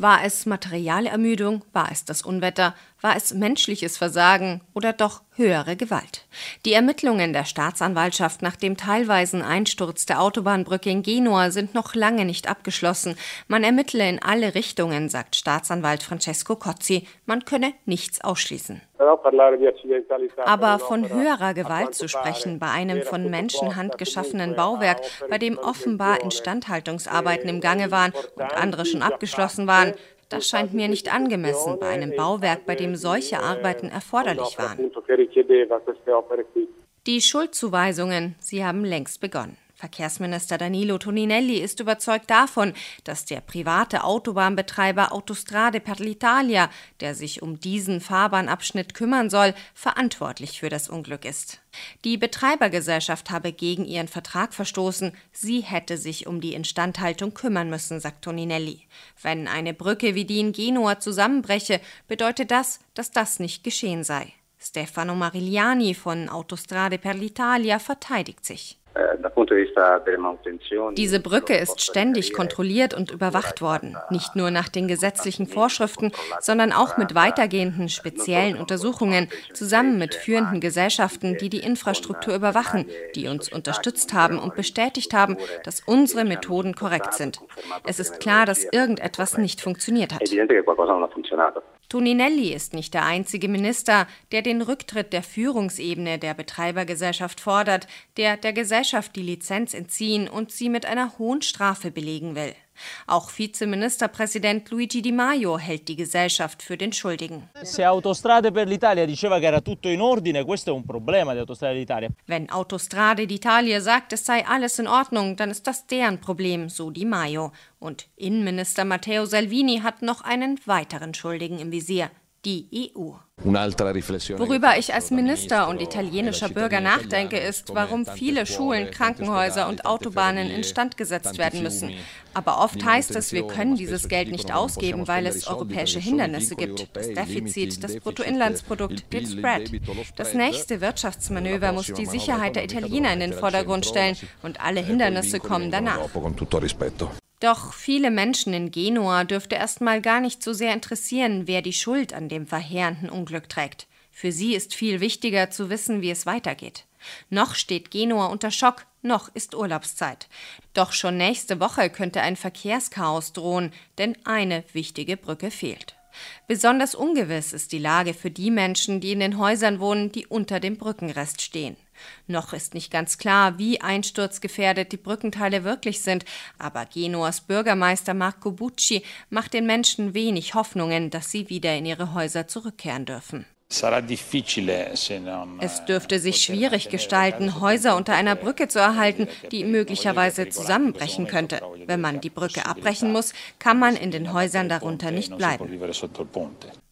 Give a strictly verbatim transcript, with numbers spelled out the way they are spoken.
War es Materialermüdung? War es das Unwetter? War es menschliches Versagen oder doch höhere Gewalt? Die Ermittlungen der Staatsanwaltschaft nach dem teilweisen Einsturz der Autobahnbrücke in Genua sind noch lange nicht abgeschlossen. Man ermittle in alle Richtungen, sagt Staatsanwalt Francesco Cozzi. Man könne nichts ausschließen. Aber von höherer Gewalt zu sprechen bei einem von Menschenhand geschaffenen Bauwerk, bei dem offenbar Instandhaltungsarbeiten im Gange waren und andere schon abgeschlossen waren, das scheint mir nicht angemessen bei einem Bauwerk, bei dem solche Arbeiten erforderlich waren. Die Schuldzuweisungen, sie haben längst begonnen. Verkehrsminister Danilo Toninelli ist überzeugt davon, dass der private Autobahnbetreiber Autostrade per l'Italia, der sich um diesen Fahrbahnabschnitt kümmern soll, verantwortlich für das Unglück ist. Die Betreibergesellschaft habe gegen ihren Vertrag verstoßen, sie hätte sich um die Instandhaltung kümmern müssen, sagt Toninelli. Wenn eine Brücke wie die in Genua zusammenbreche, bedeutet das, dass das nicht geschehen sei. Stefano Marigliani von Autostrade per l'Italia verteidigt sich. Diese Brücke ist ständig kontrolliert und überwacht worden, nicht nur nach den gesetzlichen Vorschriften, sondern auch mit weitergehenden speziellen Untersuchungen, zusammen mit führenden Gesellschaften, die die Infrastruktur überwachen, die uns unterstützt haben und bestätigt haben, dass unsere Methoden korrekt sind. Es ist klar, dass irgendetwas nicht funktioniert hat. Toninelli ist nicht der einzige Minister, der den Rücktritt der Führungsebene der Betreibergesellschaft fordert, der der Gesellschaft die Lizenz entziehen und sie mit einer hohen Strafe belegen will. Auch Vizeministerpräsident Luigi Di Maio hält die Gesellschaft für den Schuldigen. Se Autostrade per l'Italia diceva che era tutto in ordine, questo è un problema di Autostrade d'Italia. Wenn Autostrade d'Italia sagt, es sei alles in Ordnung, dann ist das deren Problem, so Di Maio. Und Innenminister Matteo Salvini hat noch einen weiteren Schuldigen im Visier: die E U. Worüber ich als Minister und italienischer Bürger nachdenke, ist, warum viele Schulen, Krankenhäuser und Autobahnen instand gesetzt werden müssen. Aber oft heißt es, wir können dieses Geld nicht ausgeben, weil es europäische Hindernisse gibt. Das Defizit, das Bruttoinlandsprodukt, den Spread. Das nächste Wirtschaftsmanöver muss die Sicherheit der Italiener in den Vordergrund stellen und alle Hindernisse kommen danach. Doch viele Menschen in Genua dürfte erst mal gar nicht so sehr interessieren, wer die Schuld an dem verheerenden Unglück trägt. Für sie ist viel wichtiger zu wissen, wie es weitergeht. Noch steht Genua unter Schock, noch ist Urlaubszeit. Doch schon nächste Woche könnte ein Verkehrschaos drohen, denn eine wichtige Brücke fehlt. Besonders ungewiss ist die Lage für die Menschen, die in den Häusern wohnen, die unter dem Brückenrest stehen. Noch ist nicht ganz klar, wie einsturzgefährdet die Brückenteile wirklich sind, aber Genuas Bürgermeister Marco Bucci macht den Menschen wenig Hoffnungen, dass sie wieder in ihre Häuser zurückkehren dürfen. Es dürfte sich schwierig gestalten, Häuser unter einer Brücke zu erhalten, die möglicherweise zusammenbrechen könnte. Wenn man die Brücke abbrechen muss, kann man in den Häusern darunter nicht bleiben.